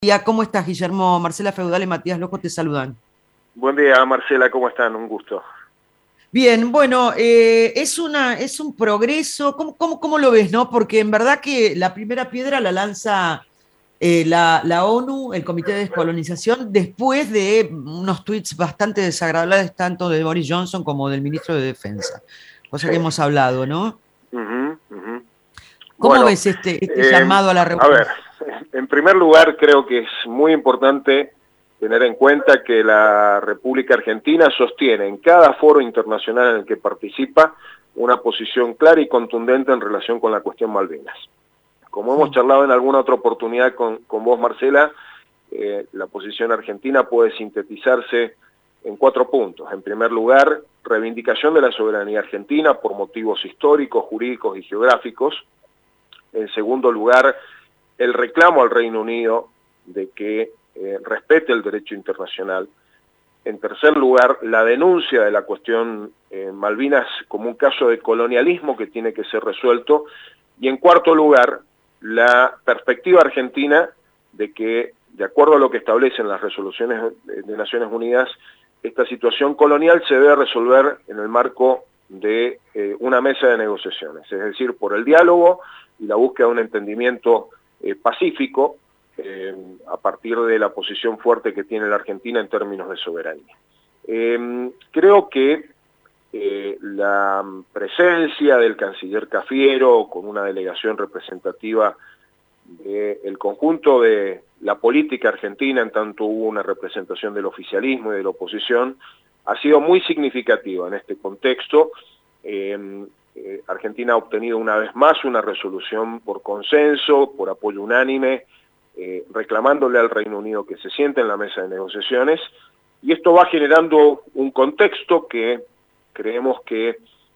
Día, ¿cómo estás, Guillermo? Marcela Feudal y Matías Loco te saludan. Buen día, Marcela, ¿cómo están? Un gusto. Bien, bueno, es un progreso. ¿Cómo lo ves, no? Porque en verdad que la primera piedra la lanza la ONU, el Comité de Descolonización, después de unos tweets bastante desagradables tanto de Boris Johnson como del ministro de Defensa, cosa Sí. que hemos hablado, ¿no? Ujú, ujú. ¿Cómo Bueno, ves este llamado a la a reunión? ver, en primer lugar creo que es muy importante tener en cuenta que la República Argentina sostiene en cada foro internacional en el que participa una posición clara y contundente en relación con la cuestión Malvinas. Como hemos Sí. charlado en alguna otra oportunidad con vos, Marcela, la posición argentina puede sintetizarse en 4 puntos. En primer lugar, reivindicación de la soberanía argentina por motivos históricos, jurídicos y geográficos. En segundo lugar, el reclamo al Reino Unido de que respete el derecho internacional. En tercer lugar, la denuncia de la cuestión Malvinas como un caso de colonialismo que tiene que ser resuelto. Y en cuarto lugar, la perspectiva argentina de que, de acuerdo a lo que establecen las resoluciones de Naciones Unidas, esta situación colonial se debe resolver en el marco de una mesa de negociaciones, es decir, por el diálogo y la búsqueda de un entendimiento pacífico a partir de la posición fuerte que tiene la Argentina en términos de soberanía. Creo que la presencia del canciller Cafiero con una delegación representativa del conjunto de la política argentina, en tanto hubo una representación del oficialismo y de la oposición, ha sido muy significativa en este contexto. Argentina ha obtenido una vez más una resolución por consenso, por apoyo unánime, reclamándole al Reino Unido que se siente en la mesa de negociaciones, y esto va generando un contexto que creemos que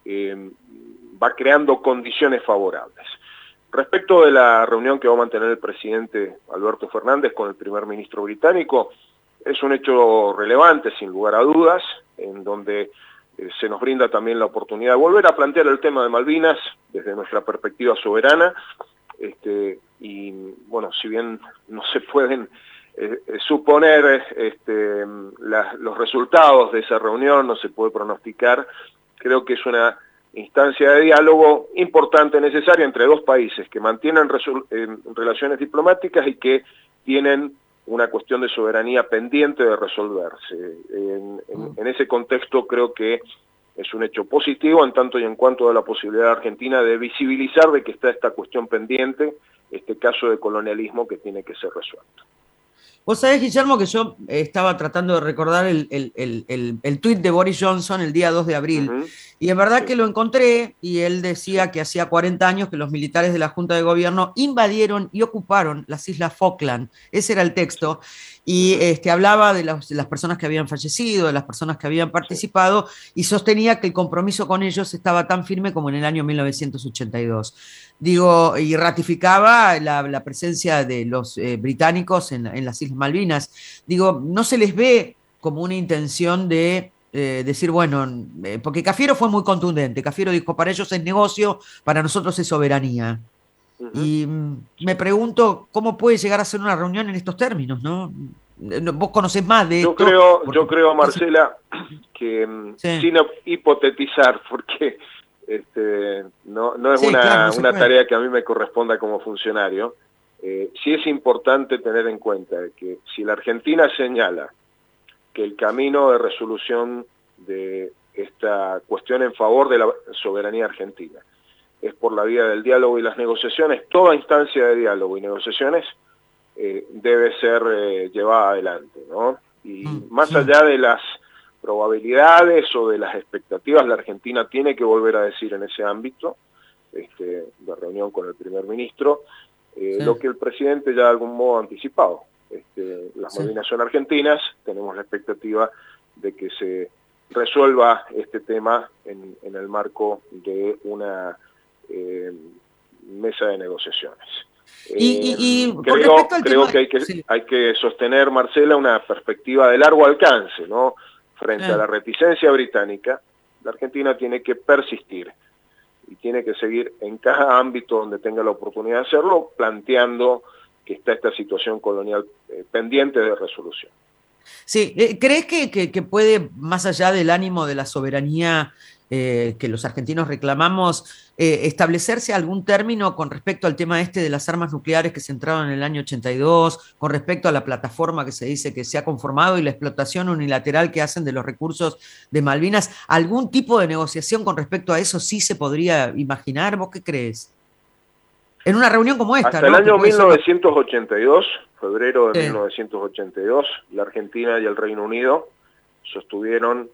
va creando condiciones favorables. Respecto de la reunión que va a mantener el presidente Alberto Fernández con el primer ministro británico, es un hecho relevante, sin lugar a dudas, en donde se nos brinda también la oportunidad de volver a plantear el tema de Malvinas desde nuestra perspectiva soberana, y bueno, si bien no se pueden suponer los resultados de esa reunión, no se puede pronosticar, creo que es una instancia de diálogo importante, necesaria entre dos países que mantienen relaciones diplomáticas y que tienen una cuestión de soberanía pendiente de resolverse. En ese contexto creo que es un hecho positivo en tanto y en cuanto a la posibilidad de Argentina de visibilizar de que está esta cuestión pendiente, este caso de colonialismo que tiene que ser resuelto. Vos sabés, Guillermo, que yo estaba tratando de recordar el tuit de Boris Johnson el día 2 de abril, Ujú. y en verdad Sí, que lo encontré, y él sí. decía que hacía 40 años que los militares de la Junta de Gobierno invadieron y ocuparon las Islas Falkland. Ese era el Sí. texto, y Ujú. hablaba de las personas que habían fallecido, de las personas que habían Sí. participado, y sostenía que el compromiso con ellos estaba tan firme como en el año 1982. Digo, y ratificaba la presencia de los británicos en las Islas Malvinas. Digo, no se les ve como una intención de decir, bueno, porque Cafiero fue muy contundente. Cafiero dijo, para ellos es negocio, para nosotros es soberanía. Ujú. Y Sí. me pregunto cómo puede llegar a ser una reunión en estos términos, ¿no? Vos conocés más de esto, porque Yo creo, Marcela, que sí, sin hipotetizar, porque no es sí, claro, no se una puede. tarea que a mí me corresponda como funcionario, sí es importante tener en cuenta que si la Argentina señala que el camino de resolución de esta cuestión en favor de la soberanía argentina es por la vía del diálogo y las negociaciones, toda instancia de diálogo y negociaciones debe ser llevada adelante, ¿no? Y más Sí, allá de las probabilidades o de las expectativas, la Argentina tiene que volver a decir en ese ámbito, de reunión con el primer ministro, sí, lo que el presidente ya de algún modo ha anticipado. Las sí. Malvinas son argentinas, tenemos la expectativa de que se resuelva este tema en el marco de una mesa de negociaciones. Con respecto al Creo tema, que sí, hay que sostener, Marcela, una perspectiva de largo alcance, ¿no? Frente a sí. la reticencia británica, la Argentina tiene que persistir y tiene que seguir en cada ámbito donde tenga la oportunidad de hacerlo, planteando que está esta situación colonial pendiente de resolución. Sí, ¿crees que puede, más allá del ánimo de la soberanía que los argentinos reclamamos, establecerse algún término con respecto al tema este de las armas nucleares que se entraron en el año 82, con respecto a la plataforma que se dice que se ha conformado y la explotación unilateral que hacen de los recursos de Malvinas? ¿Algún tipo de negociación con respecto a eso sí se podría imaginar? ¿Vos qué crees? En una reunión como esta, Hasta ¿no? el año Que puede ser 1982, febrero de 1982, la Argentina y el Reino Unido sostuvieron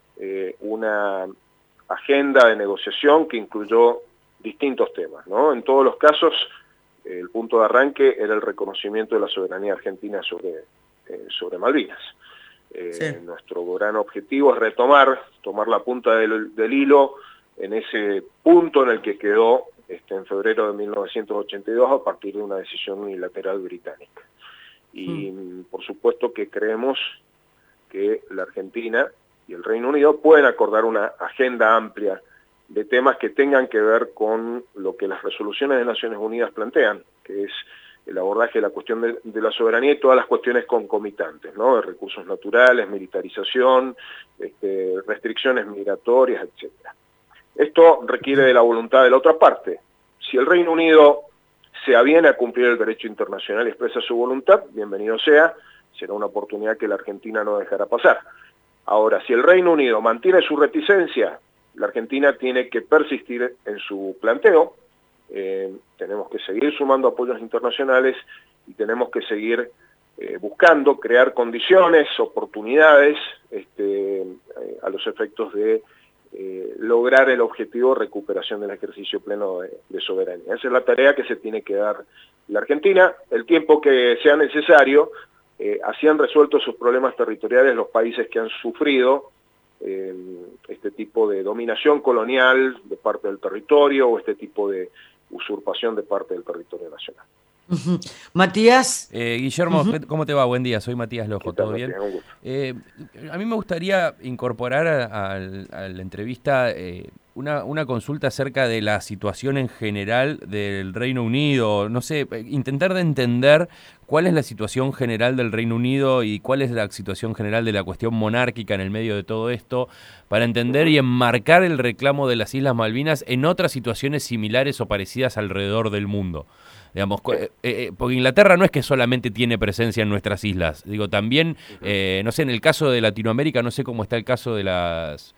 una agenda de negociación que incluyó distintos temas, ¿no? En todos los casos, el punto de arranque era el reconocimiento de la soberanía argentina sobre Malvinas. Nuestro gran objetivo es tomar la punta del hilo en ese punto en el que quedó en febrero de 1982 a partir de una decisión unilateral británica. Y por supuesto que creemos que la Argentina y el Reino Unido pueden acordar una agenda amplia de temas que tengan que ver con lo que las resoluciones de Naciones Unidas plantean, que es el abordaje de la cuestión de la soberanía y todas las cuestiones concomitantes, ¿no? De recursos naturales, militarización, restricciones migratorias, etc. Esto requiere de la voluntad de la otra parte. Si el Reino Unido se aviene a cumplir el derecho internacional y expresa su voluntad, bienvenido sea, será una oportunidad que la Argentina no dejará pasar. Ahora, si el Reino Unido mantiene su reticencia, la Argentina tiene que persistir en su planteo, tenemos que seguir sumando apoyos internacionales y tenemos que seguir buscando crear condiciones, oportunidades a los efectos de lograr el objetivo de recuperación del ejercicio pleno de soberanía. Esa es la tarea que se tiene que dar la Argentina, el tiempo que sea necesario. Así han resuelto sus problemas territoriales los países que han sufrido este tipo de dominación colonial de parte del territorio o este tipo de usurpación de parte del territorio nacional. Matías. Guillermo, ¿cómo te va? Buen día, soy Matías Lojo, ¿todo bien? A mí me gustaría incorporar a la entrevista una consulta acerca de la situación en general del Reino Unido. No sé, intentar de entender cuál es la situación general del Reino Unido y cuál es la situación general de la cuestión monárquica en el medio de todo esto, para entender y enmarcar el reclamo de las Islas Malvinas en otras situaciones similares o parecidas alrededor del mundo. Digamos, porque Inglaterra no es que solamente tiene presencia en nuestras islas, digo, también, no sé, en el caso de Latinoamérica, no sé cómo está el caso de las...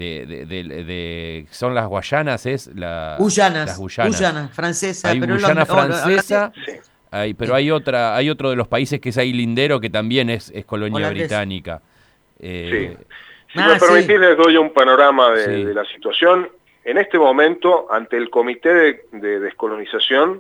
son las Guayanas, las Guyanas. Guyana francesa. Hay pero Guyana francesa, sí. Pero hay otro de los países que es ahí lindero que también es colonia holandés. Británica. Si me permitís, les doy un panorama de la situación. En este momento, ante el Comité de Descolonización,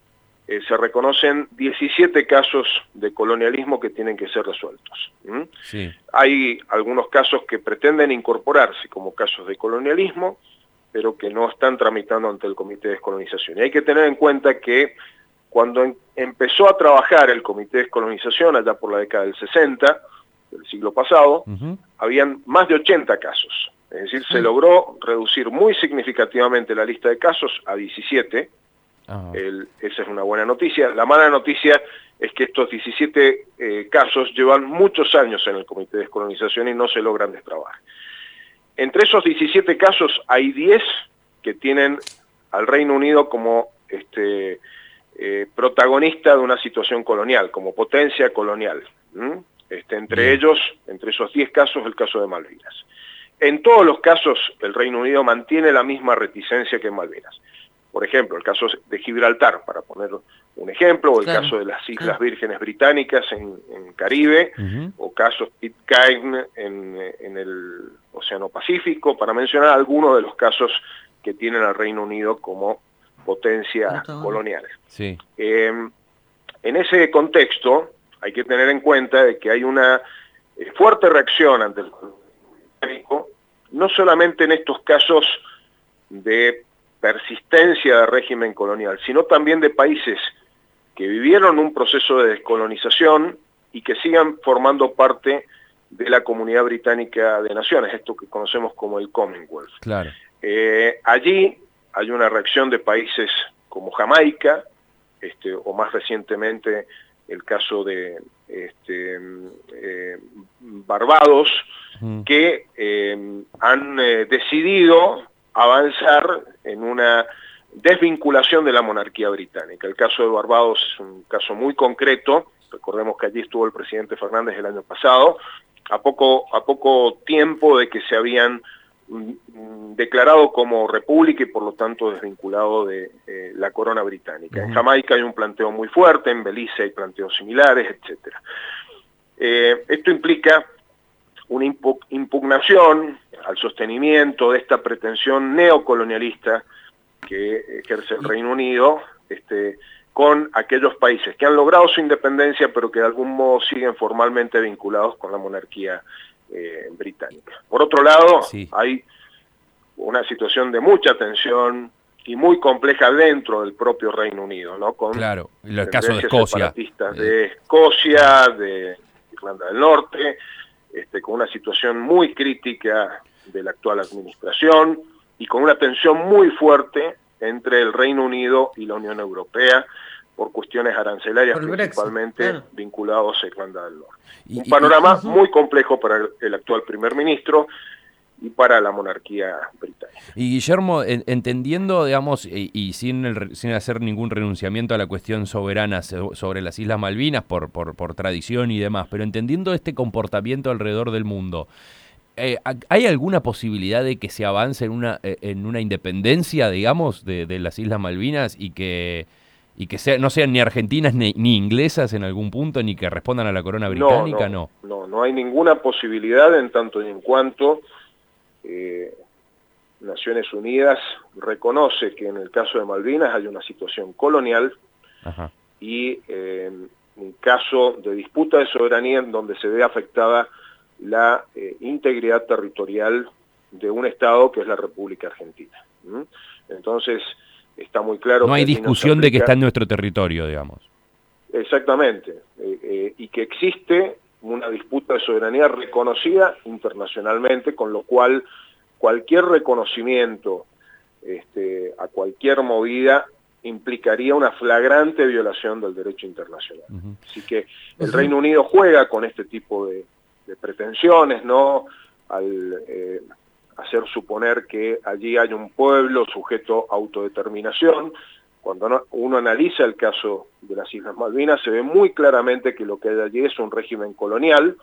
se reconocen 17 casos de colonialismo que tienen que ser resueltos. Sí. Hay algunos casos que pretenden incorporarse como casos de colonialismo, pero que no están tramitando ante el Comité de Descolonización. Y hay que tener en cuenta que cuando empezó a trabajar el Comité de Descolonización, allá por la década del 60, del siglo pasado, habían más de 80 casos. Es decir, se logró reducir muy significativamente la lista de casos a 17. Esa es una buena noticia. La mala noticia es que estos 17 casos llevan muchos años en el Comité de Descolonización y no se logran destrabar. Entre esos 17 casos hay 10 que tienen al Reino Unido como protagonista de una situación colonial, como potencia colonial. Entre ellos, entre esos 10 casos, el caso de Malvinas. En todos los casos, el Reino Unido mantiene la misma reticencia que en Malvinas. Por ejemplo, el caso de Gibraltar, para poner un ejemplo, o el caso de las Islas Vírgenes Británicas en Caribe, o casos Pitcairn en el Océano Pacífico, para mencionar algunos de los casos que tienen al Reino Unido como potencia colonial. Sí. En ese contexto, hay que tener en cuenta de que hay una fuerte reacción ante el colonialismo, no solamente en estos casos de persistencia del régimen colonial, sino también de países que vivieron un proceso de descolonización y que sigan formando parte de la Comunidad Británica de Naciones, esto que conocemos como el Commonwealth. Claro. Allí hay una reacción de países como Jamaica, o más recientemente el caso de Barbados, que han decidido avanzar en una desvinculación de la monarquía británica. El caso de Barbados es un caso muy concreto. Recordemos que allí estuvo el presidente Fernández el año pasado, a poco tiempo de que se habían declarado como república y por lo tanto desvinculado de la corona británica. En Jamaica hay un planteo muy fuerte, en Belice hay planteos similares, etcétera. Esto implica una impugnación al sostenimiento de esta pretensión neocolonialista que ejerce el Reino Unido con aquellos países que han logrado su independencia pero que de algún modo siguen formalmente vinculados con la monarquía británica. Por otro lado, hay una situación de mucha tensión y muy compleja dentro del propio Reino Unido, ¿no? Con el caso de Escocia. Separatistas de Escocia, de Irlanda del Norte, con una situación muy crítica de la actual administración y con una tensión muy fuerte entre el Reino Unido y la Unión Europea por cuestiones arancelarias principalmente vinculados a Irlanda del Norte. Un panorama muy complejo para el actual primer ministro y para la monarquía británica. Y Guillermo, entendiendo, digamos, y sin hacer ningún renunciamiento a la cuestión soberana sobre las Islas Malvinas por tradición y demás, pero entendiendo este comportamiento alrededor del mundo, ¿hay alguna posibilidad de que se avance en una independencia, digamos, de las Islas Malvinas y que no sean ni argentinas ni inglesas en algún punto, ni que respondan a la corona británica? No hay ninguna posibilidad en tanto y en cuanto Naciones Unidas reconoce que en el caso de Malvinas hay una situación colonial y un caso de disputa de soberanía en donde se ve afectada la integridad territorial de un Estado que es la República Argentina. Entonces, está muy claro... No hay discusión de que está en nuestro territorio, digamos. Exactamente, y que existe una disputa de soberanía reconocida internacionalmente, con lo cual cualquier reconocimiento a cualquier movida implicaría una flagrante violación del derecho internacional. Así que el Reino Unido juega con este tipo de pretensiones, ¿no? Al hacer suponer que allí hay un pueblo sujeto a autodeterminación. Cuando uno analiza el caso de las Islas Malvinas, se ve muy claramente que lo que hay allí es un régimen colonial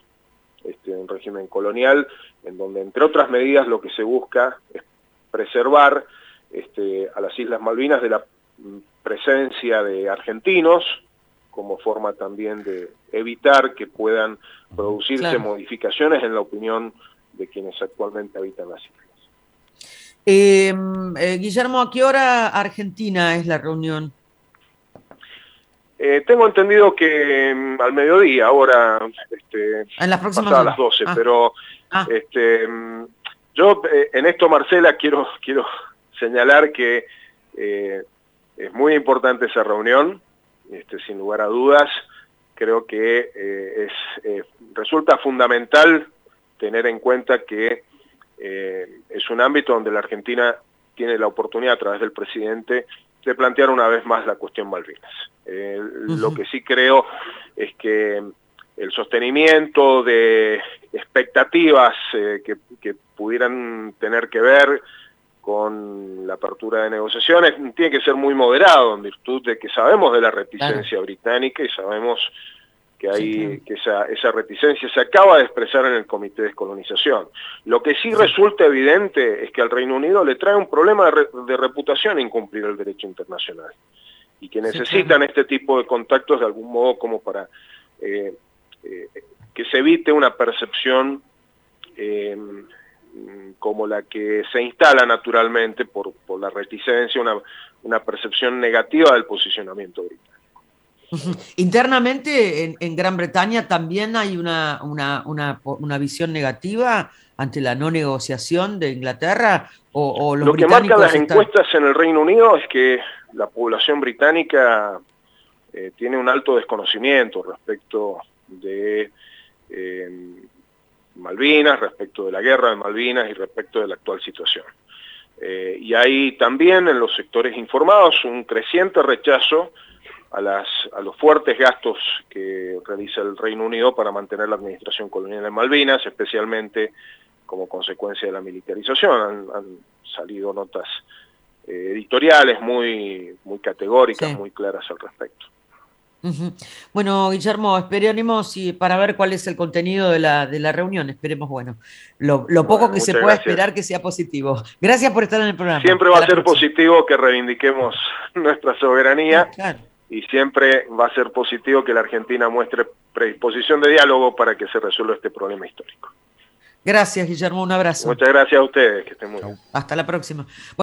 en donde, entre otras medidas, lo que se busca es preservar a las Islas Malvinas de la presencia de argentinos, como forma también de evitar que puedan producirse modificaciones en la opinión de quienes actualmente habitan las islas. Guillermo, ¿a qué hora Argentina es la reunión? Tengo entendido que al mediodía, ahora en las próximas pasadas las 12, pero yo en esto, Marcela, quiero señalar que es muy importante esa reunión, sin lugar a dudas. Creo que resulta fundamental tener en cuenta que es un ámbito donde la Argentina tiene la oportunidad, a través del presidente, de plantear una vez más la cuestión Malvinas. Lo que sí creo es que el sostenimiento de expectativas que pudieran tener que ver con la apertura de negociaciones tiene que ser muy moderado, en virtud de que sabemos de la reticencia británica y sabemos que que esa reticencia se acaba de expresar en el Comité de Descolonización. Lo que sí resulta evidente es que al Reino Unido le trae un problema de reputación incumplir el derecho internacional y que necesitan este tipo de contactos de algún modo como para que se evite una percepción como la que se instala naturalmente por la reticencia, una percepción negativa del posicionamiento británico. Internamente en Gran Bretaña también hay una visión negativa ante la no negociación de Inglaterra, o los lo que marcan las encuestas en el Reino Unido es que la población británica tiene un alto desconocimiento respecto de Malvinas, respecto de la guerra de Malvinas y respecto de la actual situación. Y hay también en los sectores informados un creciente rechazo a los fuertes gastos que realiza el Reino Unido para mantener la administración colonial en Malvinas, especialmente como consecuencia de la militarización. Han salido notas editoriales muy categóricas, muy claras al respecto. Bueno, Guillermo, esperemos para ver cuál es el contenido de la reunión. Esperemos, lo poco que se pueda esperar que sea positivo. Gracias por estar en el programa. Siempre va a ser positivo que reivindiquemos nuestra soberanía, claro. Y siempre va a ser positivo que la Argentina muestre predisposición de diálogo para que se resuelva este problema histórico. Gracias, Guillermo, un abrazo. Muchas gracias a ustedes, que estén muy bien. Hasta la próxima.